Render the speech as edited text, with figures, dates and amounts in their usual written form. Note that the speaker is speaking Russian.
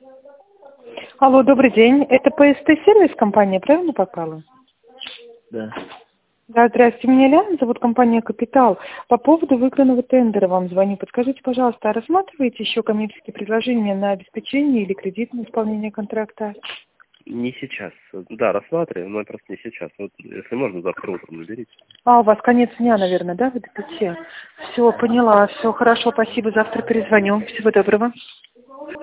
Алло, добрый день. Это ПСТ-сервис компания, правильно попала? Да. Да, здравствуйте. Меня Ляна зовут, компания «Капитал». По поводу выигранного тендера вам звоню. Подскажите, пожалуйста, а рассматриваете еще коммерческие предложения на обеспечение или кредитное исполнение контракта? Не сейчас. Да, рассматриваем, но просто не сейчас. Вот, если можно, завтра утром наберите. А, у вас конец дня, наверное, да, вы до 5? Все, поняла. Все, хорошо, спасибо. Завтра перезвоню. Всего доброго.